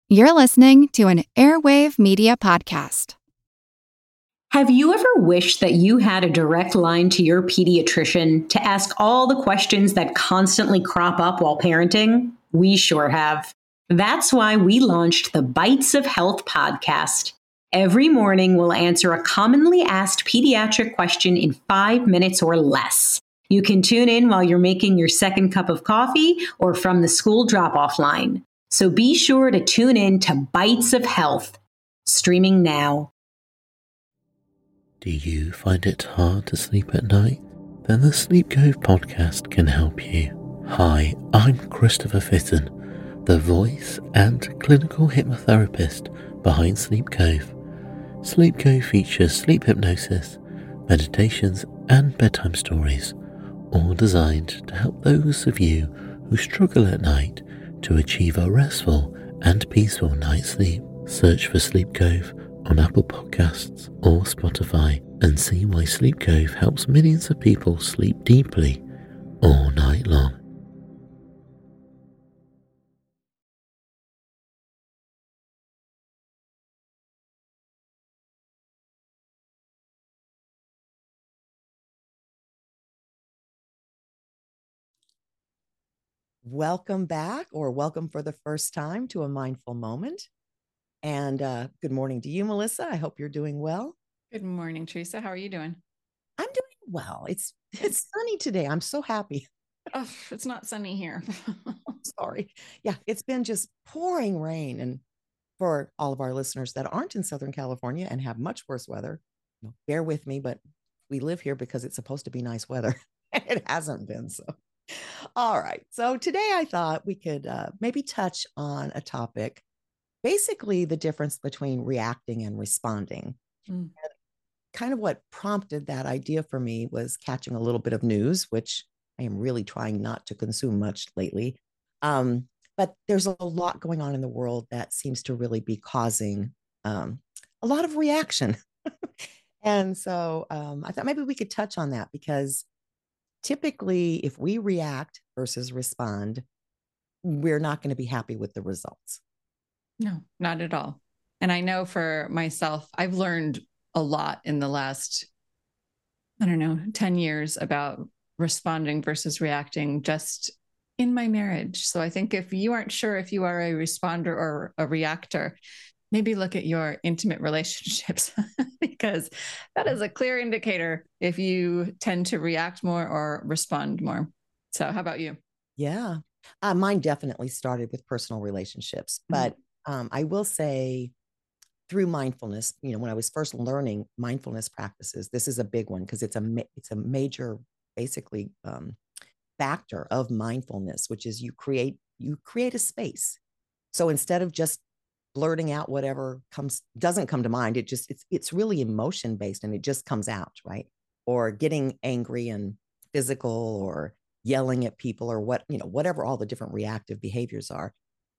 You're listening to an Airwave Media Podcast. Have you ever wished that you had a direct line to your pediatrician to ask all the questions that constantly crop up while parenting? We sure have. That's why we launched the Bites of Health podcast. Every morning, we'll answer a commonly asked pediatric question in 5 minutes or less. You can tune in while you're making your second cup of coffee or from the school drop-off line. So be sure to tune in to Bites of Health, streaming now. Do you find it hard to sleep at night? Then the Sleep Cove podcast can help you. Hi, I'm Christopher Fitton, the voice and clinical hypnotherapist behind Sleep Cove. Sleep Cove features sleep hypnosis, meditations, and bedtime stories, all designed to help those of you who struggle at night to achieve a restful and peaceful night's sleep. Search for Sleep Cove on Apple Podcasts or Spotify and see why Sleep Cove helps millions of people sleep deeply all night long. Welcome back, or welcome for the first time to A Mindful Moment. And good morning to you, Melissa. I hope you're doing well. Good morning, Teresa. How are you doing? I'm doing well. It's sunny today. I'm so happy. Oh, it's not sunny here. Sorry. Yeah, it's been just pouring rain. And for all of our listeners that aren't in Southern California and have much worse weather, bear with me, but we live here because it's supposed to be nice weather. It hasn't been so. All right. So today I thought we could maybe touch on a topic, basically the difference between reacting and responding. And kind of what prompted that idea for me was catching a little bit of news, which I am really trying not to consume much lately. But there's a lot going on in the world that seems to really be causing a lot of reaction. And so I thought maybe we could touch on that, because typically, if we react versus respond, we're not going to be happy with the results. No, not at all. And I know for myself, I've learned a lot in the last, 10 years about responding versus reacting just in my marriage. So I think if you aren't sure if you are a responder or a reactor, maybe look at your intimate relationships, because that is a clear indicator if you tend to react more or respond more. So how about you? Yeah. Mine definitely started with personal relationships, but I will say through mindfulness, when I was first learning mindfulness practices, this is a big one because it's a major, basically, factor of mindfulness, which is you create a space. So instead of just blurting out whatever doesn't come to mind, it's really emotion based, and it just comes out, right? Or getting angry and physical, or yelling at people, or whatever all the different reactive behaviors are.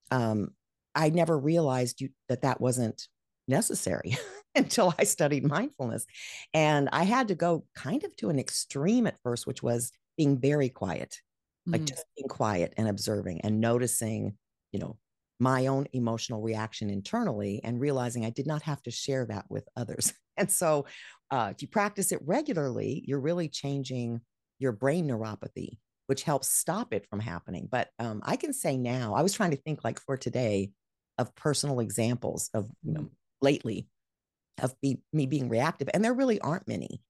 I never realized that wasn't necessary until I studied mindfulness. And I had to go kind of to an extreme at first, which was being very quiet, like just being quiet and observing and noticing, my own emotional reaction internally, and realizing I did not have to share that with others. And so if you practice it regularly, you're really changing your brain neuropathy, which helps stop it from happening. But I can say now, I was trying to think, like, for today, of personal examples of, lately, of me being reactive. And there really aren't many.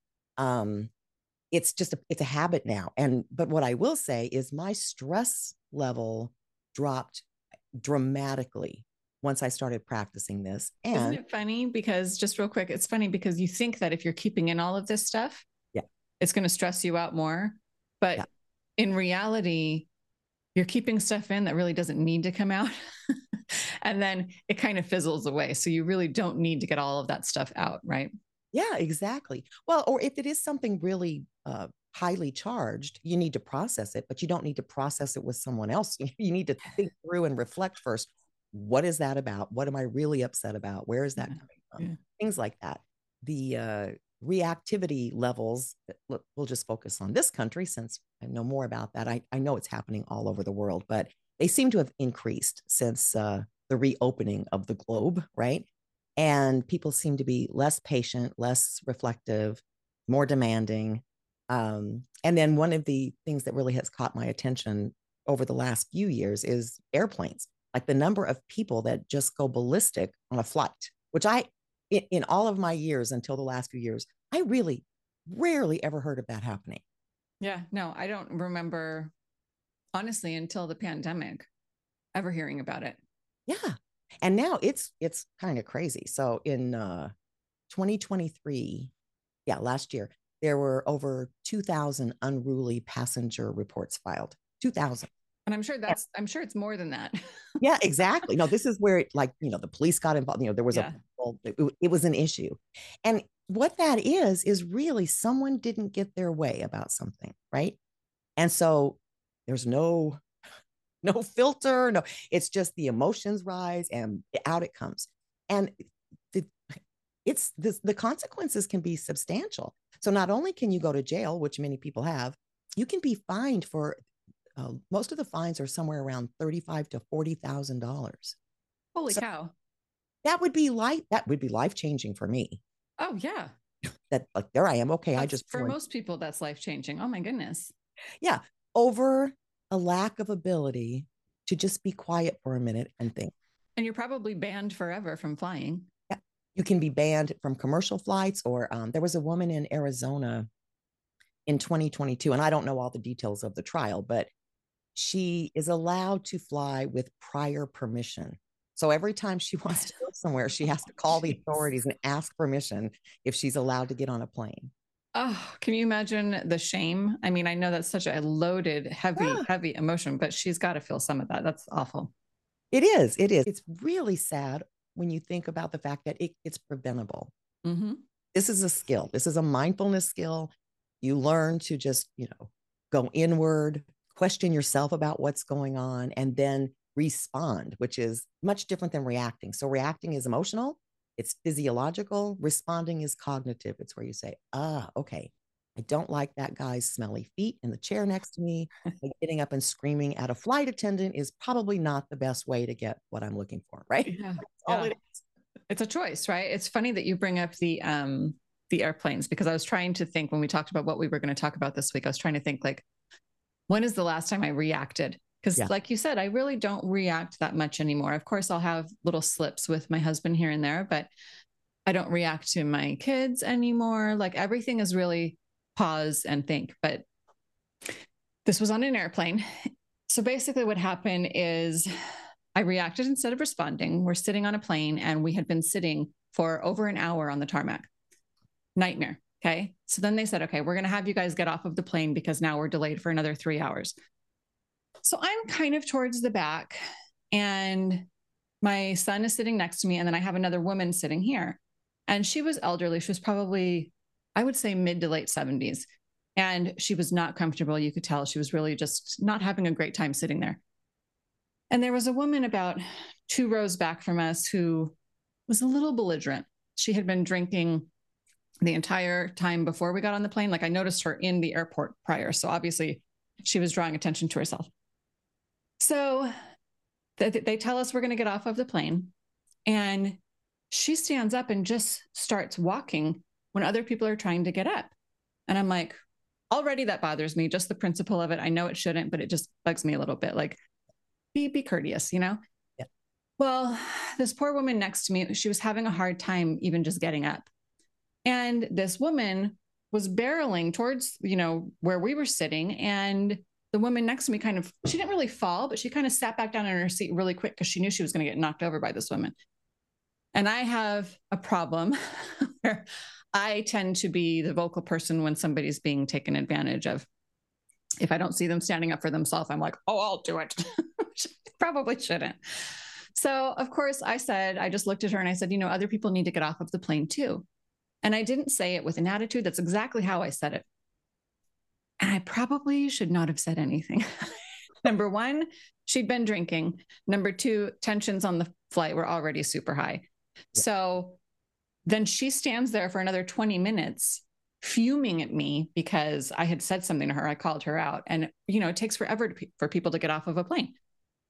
It's a habit now. But what I will say is my stress level dropped dramatically once I started practicing this. And isn't it funny? Because just real quick, it's funny because you think that if you're keeping in all of this stuff, it's going to stress you out more. But in reality, you're keeping stuff in that really doesn't need to come out. And then it kind of fizzles away. So you really don't need to get all of that stuff out, right? Yeah, exactly. Well, or if it is something really highly charged, you need to process it, but you don't need to process it with someone else. You need to think through and reflect first. What is that about? What am I really upset about? Where is that coming from? Things like that. The reactivity levels, we'll just focus on this country since I know more about that. I know it's happening all over the world, but they seem to have increased since the reopening of the globe, right? And people seem to be less patient, less reflective, more demanding. And then one of the things that really has caught my attention over the last few years is airplanes, like the number of people that just go ballistic on a flight, which in all of my years until the last few years, I really rarely ever heard of that happening. Yeah, no, I don't remember, honestly, until the pandemic, ever hearing about it. Yeah. And now it's kind of crazy. So in 2023, last year, there were over 2,000 unruly passenger reports filed. 2,000. And I'm sure it's more than that. Yeah, exactly. No, this is where the police got involved. There was it was an issue. And what that is really someone didn't get their way about something, right? And so there's no filter, it's just the emotions rise and out it comes. And the consequences can be substantial. So not only can you go to jail, which many people have, you can be fined for most of the fines are somewhere around $35,000 to $40,000. Holy cow. That would be life-changing for me. Oh yeah. That there I am. Okay. For most people, that's life-changing. Oh my goodness. Yeah. Over a lack of ability to just be quiet for a minute and think. And you're probably banned forever from flying. Yeah. You can be banned from commercial flights, or there was a woman in Arizona in 2022, and I don't know all the details of the trial, but she is allowed to fly with prior permission. So every time she wants to go somewhere, she has to call the authorities and ask permission if she's allowed to get on a plane. Oh, can you imagine the shame? I mean, I know that's such a loaded, heavy emotion, but she's got to feel some of that. That's awful. It is. It's really sad when you think about the fact that it's preventable. Mm-hmm. This is a skill. This is a mindfulness skill. You learn to just, go inward, question yourself about what's going on, and then respond, which is much different than reacting. So reacting is emotional. It's physiological. Responding is cognitive. It's where you say, okay, I don't like that guy's smelly feet in the chair next to me. Getting up and screaming at a flight attendant is probably not the best way to get what I'm looking for, right? Yeah. That's all it is. It's a choice, right? It's funny that you bring up the airplanes, because I was trying to think when we talked about what we were going to talk about this week, I was trying to think like, when is the last time I reacted? Because like you said, I really don't react that much anymore. Of course, I'll have little slips with my husband here and there, but I don't react to my kids anymore. Like everything is really pause and think. But this was on an airplane. So basically what happened is I reacted instead of responding. We're sitting on a plane and we had been sitting for over an hour on the tarmac. Nightmare. Okay. So then they said, okay, we're going to have you guys get off of the plane because now we're delayed for another 3 hours. So I'm kind of towards the back and my son is sitting next to me. And then I have another woman sitting here and she was elderly. She was probably, I would say mid to late 70s. And she was not comfortable. You could tell she was really just not having a great time sitting there. And there was a woman about 2 rows back from us who was a little belligerent. She had been drinking the entire time before we got on the plane. Like I noticed her in the airport prior. So obviously she was drawing attention to herself. So they tell us we're going to get off of the plane and she stands up and just starts walking when other people are trying to get up. And I'm like, already that bothers me. Just the principle of it. I know it shouldn't, but it just bugs me a little bit. Like be courteous, Yeah. Well, this poor woman next to me, she was having a hard time even just getting up. And this woman was barreling towards, where we were sitting. And the woman next to me she didn't really fall, but she kind of sat back down in her seat really quick because she knew she was going to get knocked over by this woman. And I have a problem where I tend to be the vocal person when somebody's being taken advantage of. If I don't see them standing up for themselves, I'm like, oh, I'll do it. Probably shouldn't. So of course I just looked at her and I said, other people need to get off of the plane too. And I didn't say it with an attitude. That's exactly how I said it. And I probably should not have said anything. Number one, she'd been drinking. Number two, tensions on the flight were already super high. Yeah. So then she stands there for another 20 minutes fuming at me because I had said something to her. I called her out and, it takes forever for people to get off of a plane.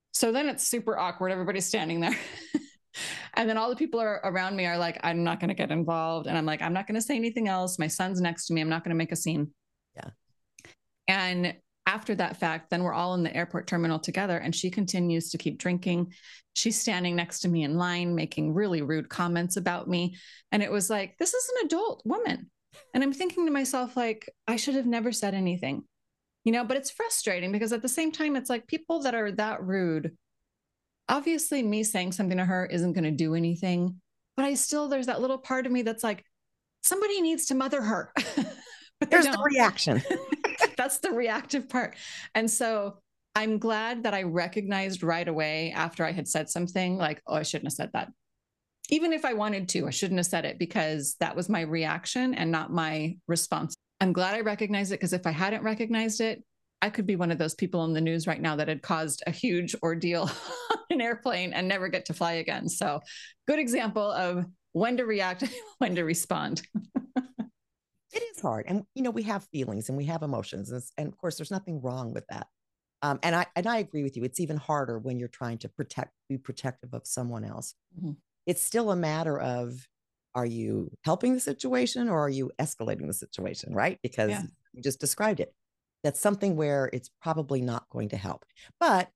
So then it's super awkward. Everybody's standing there. And then all the people around me are like, I'm not going to get involved. And I'm like, I'm not going to say anything else. My son's next to me. I'm not going to make a scene. Yeah. And after that fact, then we're all in the airport terminal together, and she continues to keep drinking. She's standing next to me in line, making really rude comments about me. And it was like, this is an adult woman. And I'm thinking to myself, like, I should have never said anything, but it's frustrating because at the same time, it's like people that are that rude, obviously me saying something to her isn't going to do anything, but there's that little part of me that's like, somebody needs to mother her. But there's the reaction. That's the reactive part. And so I'm glad that I recognized right away after I had said something like, oh, I shouldn't have said that. Even if I wanted to, I shouldn't have said it because that was my reaction and not my response. I'm glad I recognized it because if I hadn't recognized it, I could be one of those people in the news right now that had caused a huge ordeal on an airplane and never get to fly again. So good example of when to react, when to respond. It is hard. And, we have feelings and we have emotions. And of course, there's nothing wrong with that. And I agree with you. It's even harder when you're trying to be protective of someone else. Mm-hmm. It's still a matter of, are you helping the situation or are you escalating the situation, right? Because you just described it. That's something where it's probably not going to help. But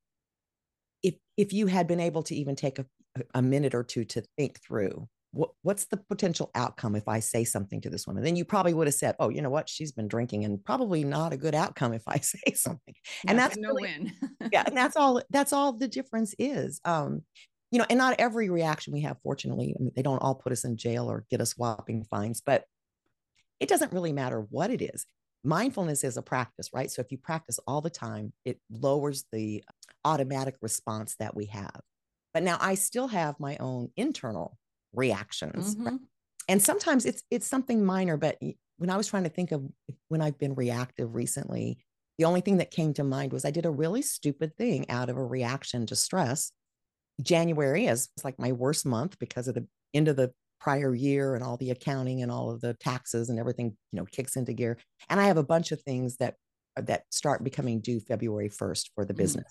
if you had been able to even take a minute or two to think through, what's the potential outcome if I say something to this woman? Then you probably would have said, oh, you know what? She's been drinking and probably not a good outcome if I say something. Yeah, and that's no win. Yeah. And that's all the difference is. And not every reaction we have, fortunately, they don't all put us in jail or get us whopping fines, but it doesn't really matter what it is. Mindfulness is a practice, right? So if you practice all the time, it lowers the automatic response that we have. But now I still have my own internal reactions. Mm-hmm. Right? And sometimes it's something minor, but when I was trying to think of when I've been reactive recently, the only thing that came to mind was I did a really stupid thing out of a reaction to stress. January is like my worst month because of the end of the prior year and all the accounting and all of the taxes and everything, kicks into gear. And I have a bunch of things that start becoming due February 1st for the business.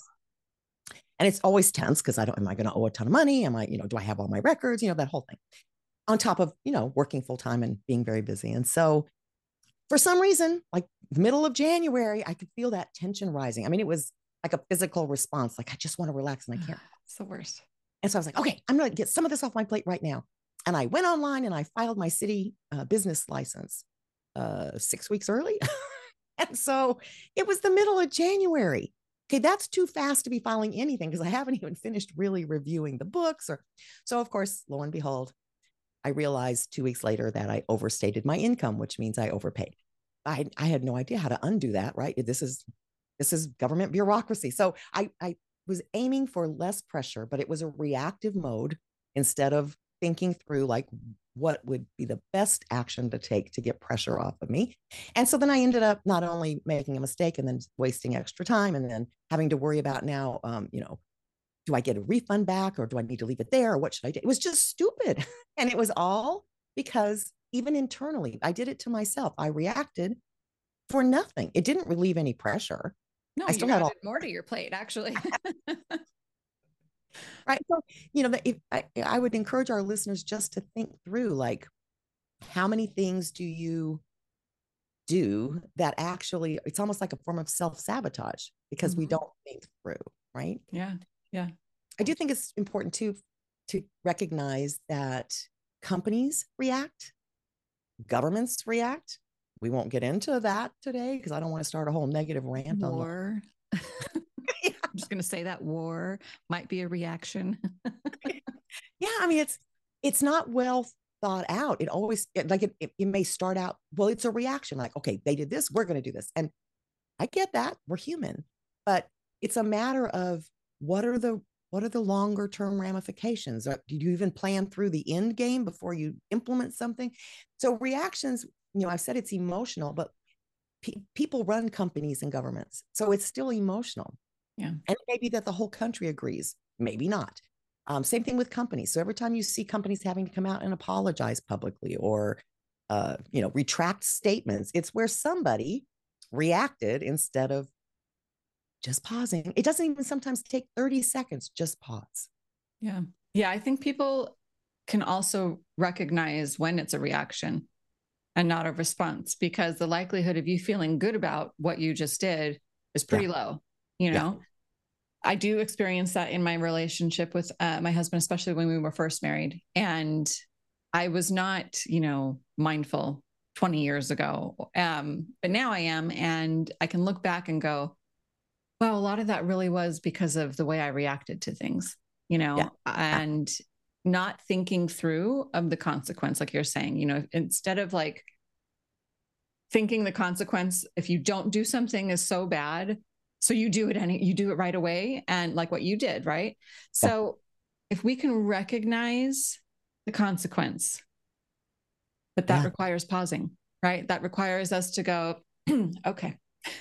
And it's always tense because am I going to owe a ton of money? Am I, do I have all my records? That whole thing on top of, working full time and being very busy. And so for some reason, like middle of January, I could feel that tension rising. I mean, it was like a physical response. Like, I just want to relax and I can't. It's the worst. And so I was like, okay, I'm going to get some of this off my plate right now. And I went online and I filed my city business license 6 weeks early. And so it was the middle of January. Okay, that's too fast to be filing anything because I haven't even finished really reviewing the books. So of course, lo and behold, I realized 2 weeks later that I overstated my income, which means I overpaid. I had no idea how to undo that, right? This is government bureaucracy. So I was aiming for less pressure, but it was a reactive mode instead of thinking through like what would be the best action to take to get pressure off of me. And so then I ended up not only making a mistake and then wasting extra time and then having to worry about now, do I get a refund back or do I need to leave it there or what should I do? It was just stupid. And it was all because even internally, I did it to myself. I reacted for nothing. It didn't relieve any pressure. No, I still had more to your plate, actually. Right. So, I would encourage our listeners just to think through, like, how many things do you do that actually, it's almost like a form of self-sabotage because we don't think through, right? Yeah. Yeah. I do think it's important to recognize that companies react, governments react. We won't get into that today because I don't want to start a whole negative rant on war. I'm just going to say that war might be a reaction. Yeah. I mean, it's not well thought out. It always it may start out, well, it's a reaction like, okay, they did this, we're going to do this. And I get that, we're human, but it's a matter of what are the longer term ramifications? Do you even plan through the end game before you implement something? So reactions, I've said it's emotional, but people run companies and governments. So it's still emotional. Yeah. And it may be that the whole country agrees, maybe not. Same thing with companies. So every time you see companies having to come out and apologize publicly or, retract statements, it's where somebody reacted instead of just pausing. It doesn't even sometimes take 30 seconds, just pause. Yeah. Yeah. I think people can also recognize when it's a reaction and not a response, because the likelihood of you feeling good about what you just did is pretty low. You know, I do experience that in my relationship with my husband, especially when we were first married. And I was not, mindful 20 years ago. But now I am, and I can look back and go, well, a lot of that really was because of the way I reacted to things, and not thinking through of the consequence, like you're saying, instead of like thinking the consequence, if you don't do something is so bad, so you do it right away. And like what you did, right? So if we can recognize the consequence, but that requires pausing, right? That requires us to go, okay,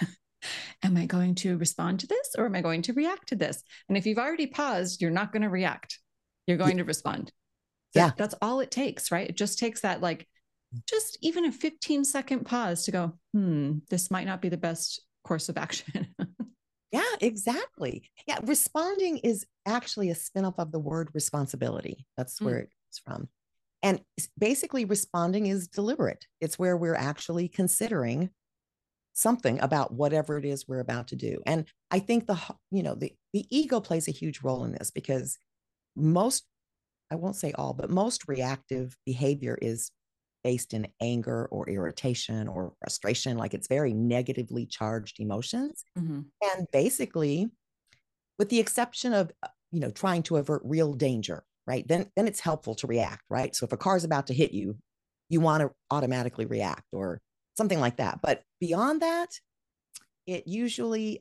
am I going to respond to this or am I going to react to this? And if you've already paused, you're not going to react. You're going to respond. That's all it takes, right? It just takes that, like, just even a 15-second pause to go, this might not be the best course of action. Yeah, exactly. Yeah, responding is actually a spin-off of the word responsibility. That's where it comes from. And basically, responding is deliberate. It's where we're actually considering something about whatever it is we're about to do. And I think the ego plays a huge role in this, because most, I won't say all, but most reactive behavior is based in anger or irritation or frustration. Like, it's very negatively charged emotions. Mm-hmm. And basically, with the exception of, trying to avert real danger, right? Then it's helpful to react, right? So if a car is about to hit you, you want to automatically react or something like that. But beyond that, it usually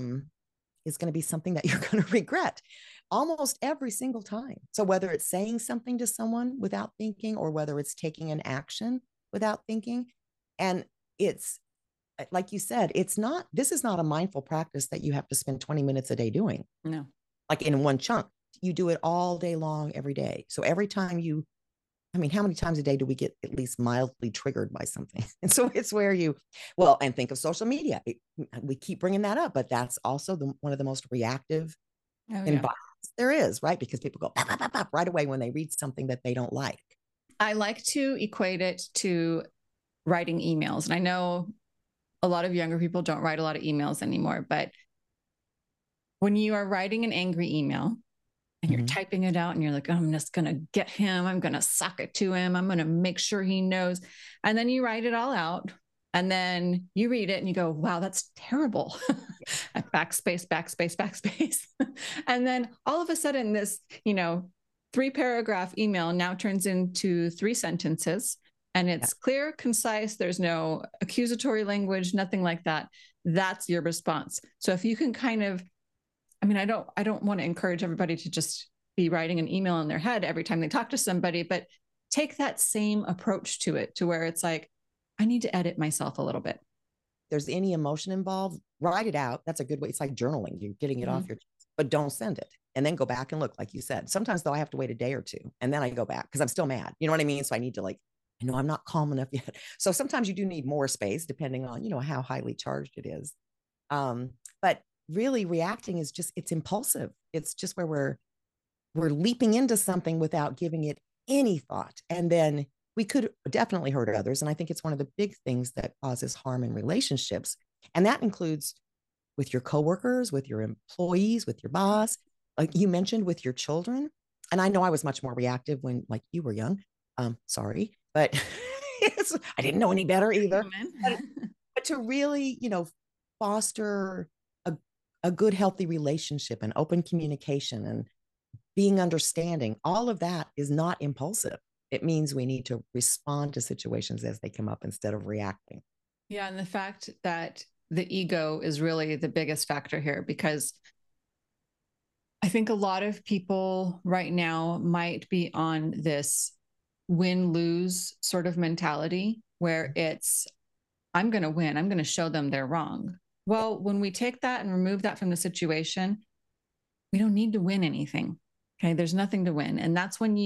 is going to be something that you're going to regret almost every single time. So whether it's saying something to someone without thinking, or whether it's taking an action without thinking, and it's like you said, this is not a mindful practice that you have to spend 20 minutes a day doing. No. Like in one chunk. You do it all day long, every day. So every time how many times a day do we get at least mildly triggered by something? And so it's where and think of social media. We keep bringing that up, but that's also one of the most reactive environments there is, right? Because people go pop, pop, pop, pop, right away when they read something that they don't like. I like to equate it to writing emails. And I know a lot of younger people don't write a lot of emails anymore, but when you are writing an angry email and you're typing it out and you're like, oh, I'm just going to get him, I'm going to sock it to him, I'm going to make sure he knows. And then you write it all out and then you read it and you go, wow, that's terrible. Backspace, backspace, backspace. And then all of a sudden this, 3-paragraph email now turns into 3 sentences. And it's clear, concise. There's no accusatory language, nothing like that. That's your response. So if you can kind of, I don't want to encourage everybody to just be writing an email in their head every time they talk to somebody, but take that same approach to it, to where it's like, I need to edit myself a little bit. There's any emotion involved, write it out. That's a good way. It's like journaling. You're getting it off your chest, but don't send it. And then go back and look, like you said. Sometimes though, I have to wait a day or two and then I go back because I'm still mad. You know what I mean? So I need to I know I'm not calm enough yet. So sometimes you do need more space depending on, how highly charged it is. But really reacting is it's impulsive. It's just where we're leaping into something without giving it any thought. And then we could definitely hurt others. And I think it's one of the big things that causes harm in relationships. And that includes with your coworkers, with your employees, with your boss, like you mentioned, with your children. And I know I was much more reactive when you were young. Sorry, but I didn't know any better either. But to really, foster a good, healthy relationship and open communication and being understanding, all of that is not impulsive. It means we need to respond to situations as they come up instead of reacting. Yeah. And the fact that the ego is really the biggest factor here, because I think a lot of people right now might be on this win-lose sort of mentality where it's, I'm going to win. I'm going to show them they're wrong. Well, when we take that and remove that from the situation, we don't need to win anything. Okay. There's nothing to win. And that's when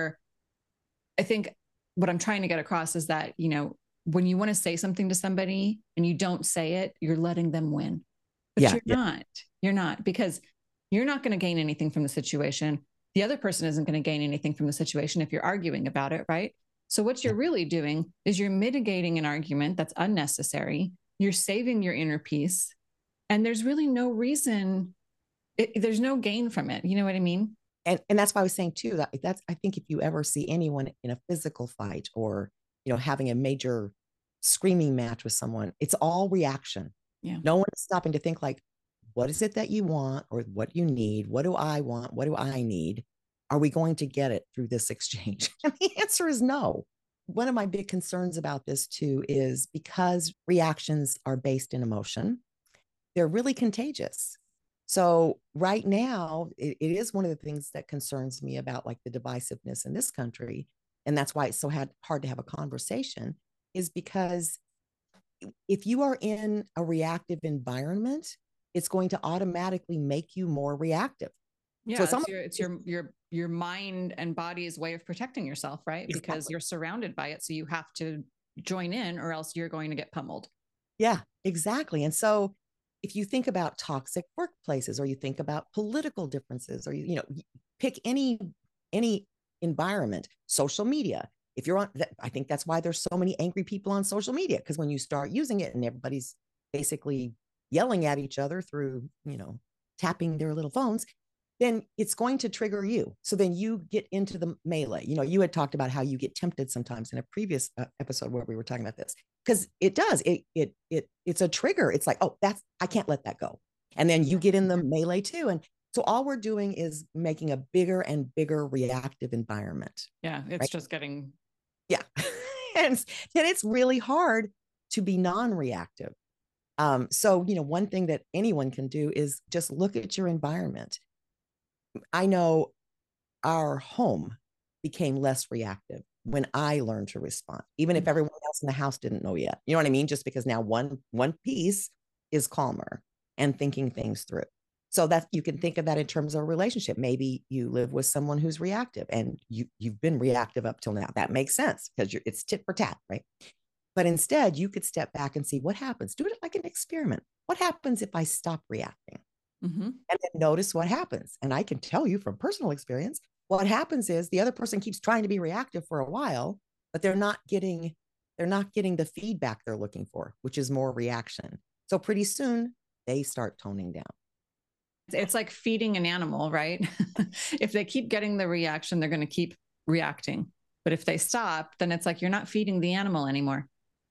I think what I'm trying to get across is that, when you want to say something to somebody and you don't say it, you're letting them win. But you're not, because you're not going to gain anything from the situation. The other person isn't going to gain anything from the situation if you're arguing about it, right? So what you're really doing is you're mitigating an argument that's unnecessary. You're saving your inner peace. And there's really no reason, there's no gain from it. You know what I mean? And that's why I was saying too, that's, I think if you ever see anyone in a physical fight or, having a major screaming match with someone, it's all reaction. Yeah. No one is stopping to think like, what is it that you want or what you need? What do I want? What do I need? Are we going to get it through this exchange? And the answer is no. One of my big concerns about this too is because reactions are based in emotion, they're really contagious. So right now, it is one of the things that concerns me about like the divisiveness in this country. And that's why it's so hard to have a conversation, is because if you are in a reactive environment, it's going to automatically make you more reactive. Yeah, so it's your mind and body's way of protecting yourself, right? Exactly. Because you're surrounded by it. So you have to join in or else you're going to get pummeled. Yeah, exactly. And so if you think about toxic workplaces, or you think about political differences, or you pick any environment, social media. If you're on, I think that's why there's so many angry people on social media, because when you start using it and everybody's basically yelling at each other through, tapping their little phones, then it's going to trigger you. So then you get into the melee. You had talked about how you get tempted sometimes in a previous episode where we were talking about this, because it does. It's a trigger. It's like, oh, I can't let that go. And then you get in the melee too. And so all we're doing is making a bigger and bigger reactive environment. Yeah, it's just getting. Yeah. and it's really hard to be non-reactive. So, one thing that anyone can do is just look at your environment. I know our home became less reactive when I learned to respond, even if everyone else in the house didn't know yet. You know what I mean? Just because now one piece is calmer and thinking things through. So that you can think of that in terms of a relationship. Maybe you live with someone who's reactive and you've been reactive up till now. That makes sense because it's tit for tat, right? But instead, you could step back and see what happens. Do it like an experiment. What happens if I stop reacting? Mm-hmm. And then notice what happens. And I can tell you from personal experience, what happens is the other person keeps trying to be reactive for a while, but they're not getting the feedback they're looking for, which is more reaction. So pretty soon they start toning down. It's like feeding an animal, right? If they keep getting the reaction, they're going to keep reacting. But if they stop, then it's like you're not feeding the animal anymore.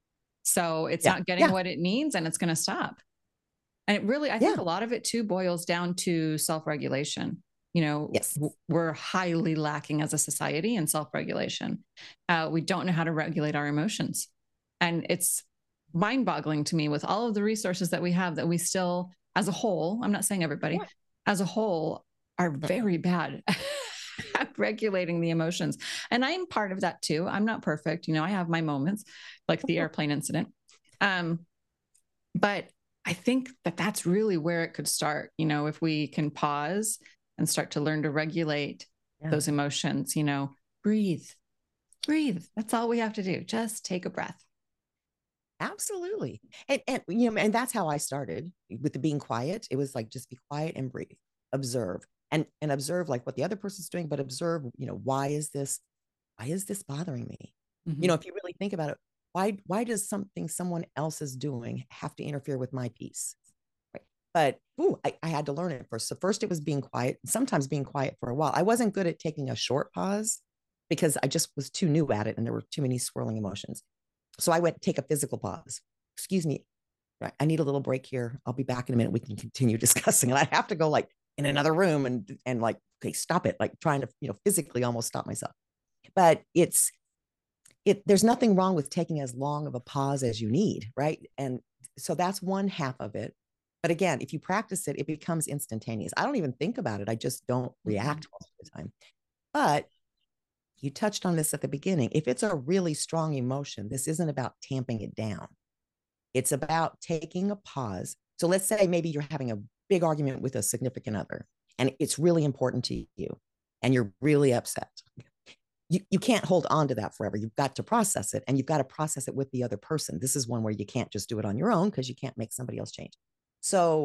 So it's not getting what it needs, and it's going to stop. And it really, I think a lot of it too boils down to self-regulation. Yes. We're highly lacking as a society in self-regulation. We don't know how to regulate our emotions. And it's mind-boggling to me with all of the resources that we have, that we still, as a whole, I'm not saying everybody, as a whole, are very bad at regulating the emotions. And I'm part of that too. I'm not perfect. I have my moments, like the airplane incident. But I think that that's really where it could start. If we can pause and start to learn to regulate those emotions, breathe. That's all we have to do. Just take a breath. Absolutely. And that's how I started with the being quiet. It was like, just be quiet and breathe, observe and observe like what the other person's doing, but observe, why is this bothering me? Mm-hmm. If you really think about it, why does something someone else is doing have to interfere with my peace? Right. But I had to learn it first. So first it was being quiet, sometimes being quiet for a while. I wasn't good at taking a short pause because I just was too new at it and there were too many swirling emotions. So I went to take a physical pause. Excuse me, I need a little break here. I'll be back in a minute. We can continue discussing. And I have to go like in another room and like, okay, stop it. Like trying to, physically almost stop myself. But there's nothing wrong with taking as long of a pause as you need, right? And so that's one half of it. But again, if you practice it, it becomes instantaneous. I don't even think about it. I just don't react most of the time. But you touched on this at the beginning. If it's a really strong emotion, this isn't about tamping it down. It's about taking a pause. So let's say maybe you're having a big argument with a significant other, and it's really important to you, and you're really upset. You can't hold on to that forever. You've got to process it, and you've got to process it with the other person. This is one where you can't just do it on your own because you can't make somebody else change. So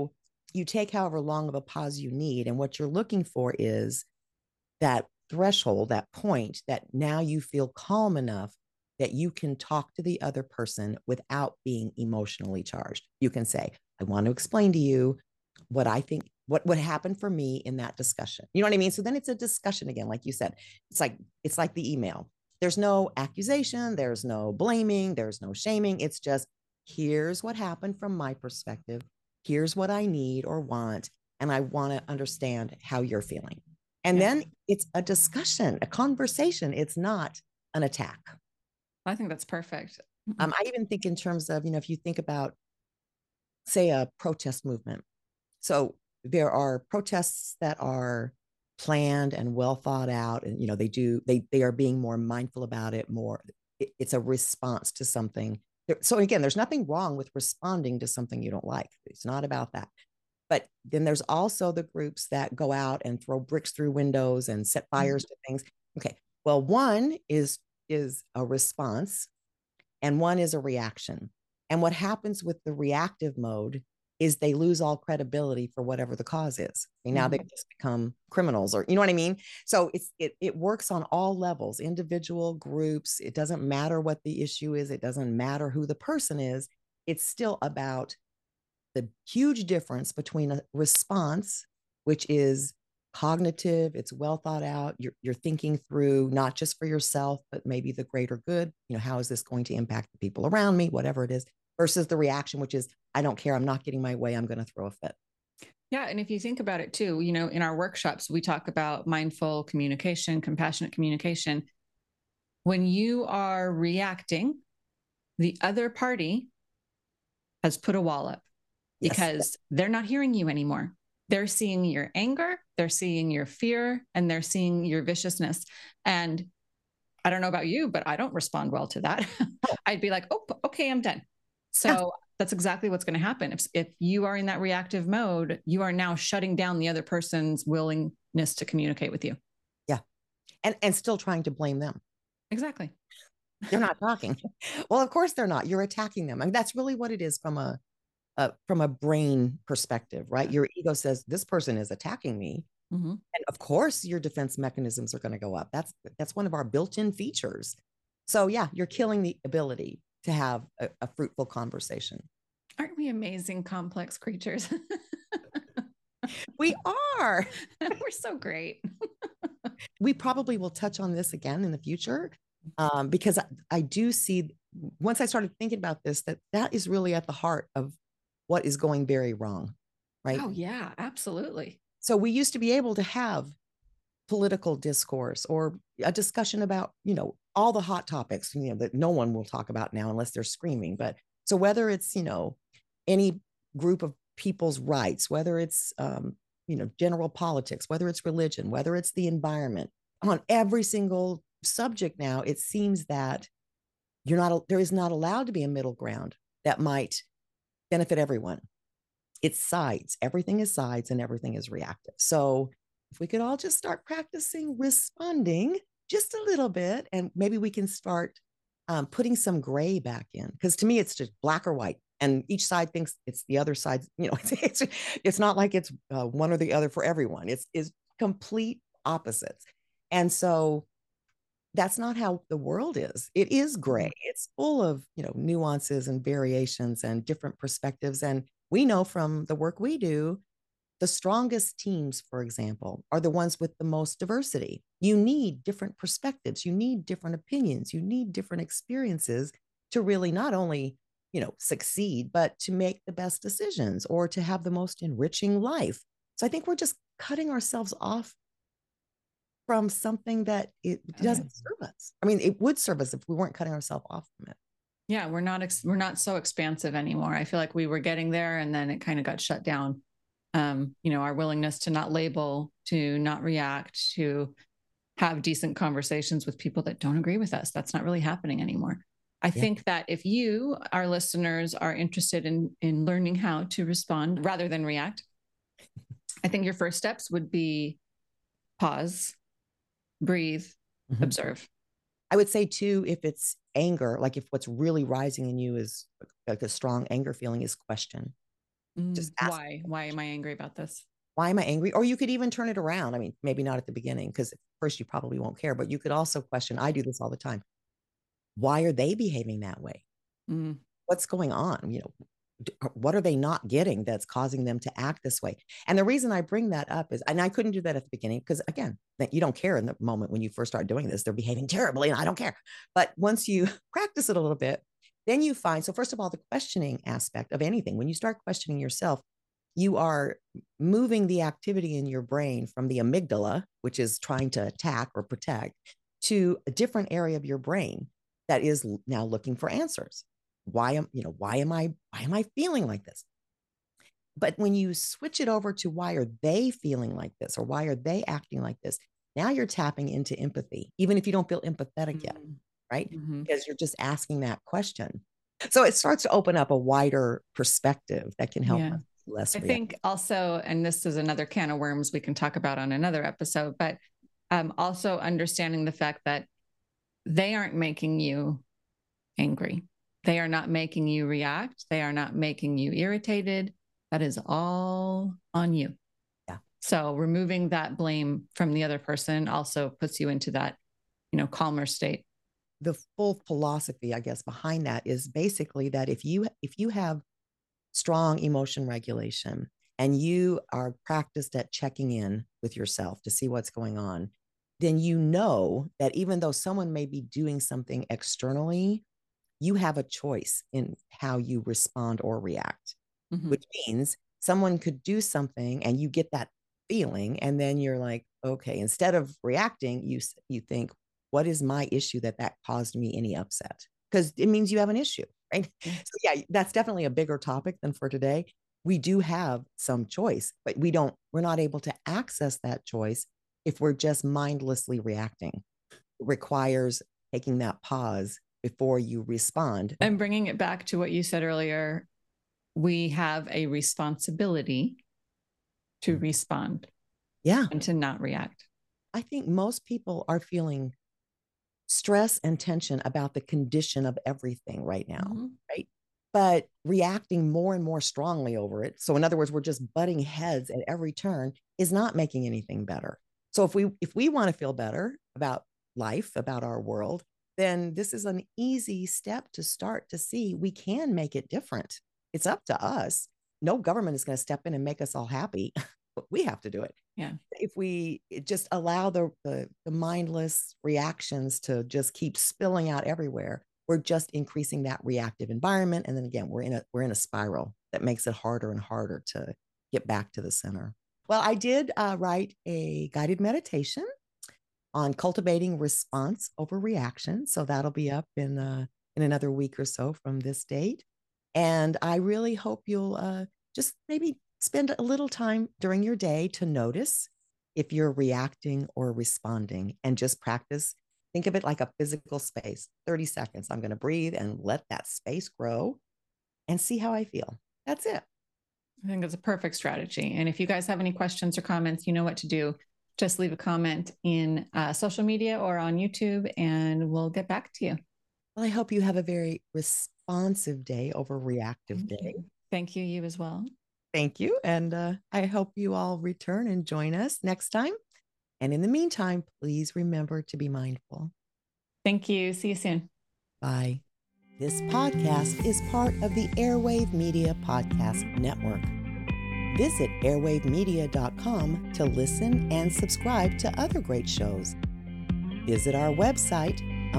you take however long of a pause you need. And what you're looking for is that threshold, that point that now you feel calm enough that you can talk to the other person without being emotionally charged. You can say, I want to explain to you what I think, what happened for me in that discussion. You know what I mean? So then it's a discussion again, like you said. It's like the email. There's no accusation, there's no blaming, there's no shaming. It's just, here's what happened from my perspective. Here's what I need or want, and I want to understand how you're feeling. And then it's a discussion, a conversation. It's not an attack. I think that's perfect. I even think in terms of, if you think about, say, a protest movement. So there are protests that are planned and well thought out, and they are being more mindful about it. It's a response to something. So again, there's nothing wrong with responding to something you don't like. It's not about that. But then there's also the groups that go out and throw bricks through windows and set fires to things. Okay. Well, one is a response and one is a reaction. And what happens with the reactive mode is they lose all credibility for whatever the cause is. And now they've just become criminals, or you know what I mean? So it works on all levels, individual, groups. It doesn't matter what the issue is. It doesn't matter who the person is. It's still about the huge difference between a response, which is cognitive, it's well thought out, you're thinking through not just for yourself, but maybe the greater good. How is this going to impact the people around me, whatever it is, versus the reaction, which is, I don't care, I'm not getting my way, I'm going to throw a fit. Yeah. And if you think about it too, in our workshops, we talk about mindful communication, compassionate communication. When you are reacting, the other party has put a wall up because they're not hearing you anymore. They're seeing your anger, they're seeing your fear, and they're seeing your viciousness. And I don't know about you, but I don't respond well to that. I'd be like, oh, okay, I'm done. So that's exactly what's going to happen. If you are in that reactive mode, you are now shutting down the other person's willingness to communicate with you. Yeah. And still trying to blame them. Exactly. They're not talking. Well, of course they're not. You're attacking them. I mean, that's really what it is from a brain perspective, right? Your ego says, this person is attacking me. And of course your defense mechanisms are going to go up. That's one of our built-in features. So yeah, you're killing the ability to have a fruitful conversation. Aren't we amazing, complex creatures? We are. We're so great. We probably will touch on this again in the future, because I do see, once I started thinking about this, that is really at the heart of what is going very wrong, right? Oh yeah, absolutely. So we used to be able to have political discourse or a discussion about, all the hot topics, that no one will talk about now unless they're screaming. But so whether it's, any group of people's rights, whether it's, general politics, whether it's religion, whether it's the environment, on every single subject now, it seems that there is not allowed to be a middle ground that might benefit everyone. It's sides. Everything is sides and everything is reactive. So if we could all just start practicing responding just a little bit, and maybe we can start putting some gray back in, because to me, it's just black or white. And each side thinks it's the other side. It's not like it's one or the other for everyone. It's complete opposites. And so that's not how the world is. It is gray. It's full of, nuances and variations and different perspectives. And we know from the work we do, the strongest teams, for example, are the ones with the most diversity. You need different perspectives. You need different opinions. You need different experiences to really not only, succeed, but to make the best decisions or to have the most enriching life. So I think we're just cutting ourselves off from something that it doesn't serve us. I mean, it would serve us if we weren't cutting ourselves off from it. Yeah, we're not so expansive anymore. I feel like we were getting there and then it kind of got shut down. Our willingness to not label, to not react, to have decent conversations with people that don't agree with us. That's not really happening anymore. I think that if you, our listeners, are interested in learning how to respond rather than react, I think your first steps would be pause, breathe, observe. I would say too, if it's anger, like if what's really rising in you is like a strong anger feeling, is question. Just ask, Why am I angry about this? why am I angry? Or you could even turn it around. I mean, maybe not at the beginning, because at first you probably won't care, but you could also question, I do this all the time. Why are they behaving that way? Mm. What's going on? What are they not getting that's causing them to act this way? And the reason I bring that up is, and I couldn't do that at the beginning, because again, that you don't care in the moment when you first start doing this, they're behaving terribly and I don't care. But once you practice it a little bit, then you find, so first of all, the questioning aspect of anything, when you start questioning yourself, you are moving the activity in your brain from the amygdala, which is trying to attack or protect, to a different area of your brain that is now looking for answers. Why am I feeling like this? But when you switch it over to why are they feeling like this, or why are they acting like this, now you're tapping into empathy, even if you don't feel empathetic yet, right? Because you're just asking that question. So it starts to open up a wider perspective that can help us be less reactive. I think also, and this is another can of worms we can talk about on another episode, but also understanding the fact that they aren't making you angry. They are not making you react. They are not making you irritated. That is all on you. Yeah. So removing that blame from the other person also puts you into that, calmer state. The full philosophy, I guess, behind that is basically that if you have strong emotion regulation and you are practiced at checking in with yourself to see what's going on, then you know that even though someone may be doing something externally, you have a choice in how you respond or react, which means someone could do something and you get that feeling. And then you're like, okay, instead of reacting, you think, what is my issue that caused me any upset? Because it means you have an issue, right? So yeah, that's definitely a bigger topic than for today. We do have some choice, but we're not able to access that choice if we're just mindlessly reacting. It requires taking that pause before you respond. And bringing it back to what you said earlier, we have a responsibility to respond. Yeah. And to not react. I think most people are feeling stress and tension about the condition of everything right now, right? But reacting more and more strongly over it. So in other words, we're just butting heads at every turn is not making anything better. So if we want to feel better about life, about our world, then this is an easy step to start to see we can make it different. It's up to us. No government is going to step in and make us all happy. We have to do it. Yeah. If we just allow the mindless reactions to just keep spilling out everywhere, we're just increasing that reactive environment. And then again, we're in a spiral that makes it harder and harder to get back to the center. Well, I did write a guided meditation on cultivating response over reaction. So that'll be up in another week or so from this date. And I really hope you'll just maybe spend a little time during your day to notice if you're reacting or responding, and just practice. Think of it like a physical space. 30 seconds. I'm going to breathe and let that space grow and see how I feel. That's it. I think it's a perfect strategy. And if you guys have any questions or comments, you know what to do. Just leave a comment in social media or on YouTube, and we'll get back to you. Well, I hope you have a very responsive day over reactive day. Thank you. You as well. Thank you. And I hope you all return and join us next time. And in the meantime, please remember to be mindful. Thank you. See you soon. Bye. This podcast is part of the Airwave Media Podcast Network. Visit airwavemedia.com to listen and subscribe to other great shows. Visit our website,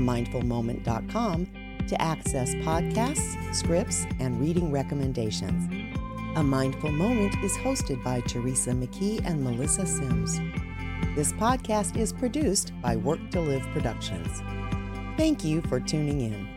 amindfulmoment.com, to access podcasts, scripts, and reading recommendations. A Mindful Moment is hosted by Teresa McKee and Melissa Sims. This podcast is produced by Work to Live Productions. Thank you for tuning in.